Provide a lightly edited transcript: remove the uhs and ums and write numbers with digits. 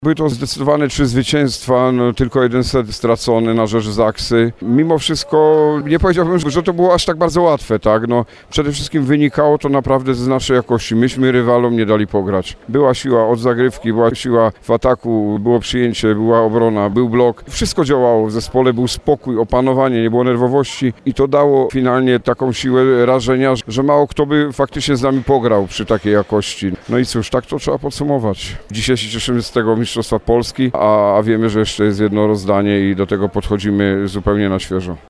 Były to zdecydowane 3 zwycięstwa, tylko 1 set stracony na rzecz Zaksy. Mimo wszystko nie powiedziałbym, że to było aż tak bardzo łatwe, tak? Przede wszystkim wynikało to naprawdę z naszej jakości. Myśmy rywalom nie dali pograć. Była siła od zagrywki, była siła w ataku, było przyjęcie, była obrona, był blok. Wszystko działało w zespole, był spokój, opanowanie, nie było nerwowości i to dało finalnie taką siłę rażenia, że mało kto by faktycznie z nami pograł przy takiej jakości. No i cóż, tak to trzeba podsumować. Dzisiaj się cieszymy z tego Mistrzostwa Polski, a wiemy, że jeszcze jest jedno rozdanie i do tego podchodzimy zupełnie na świeżo.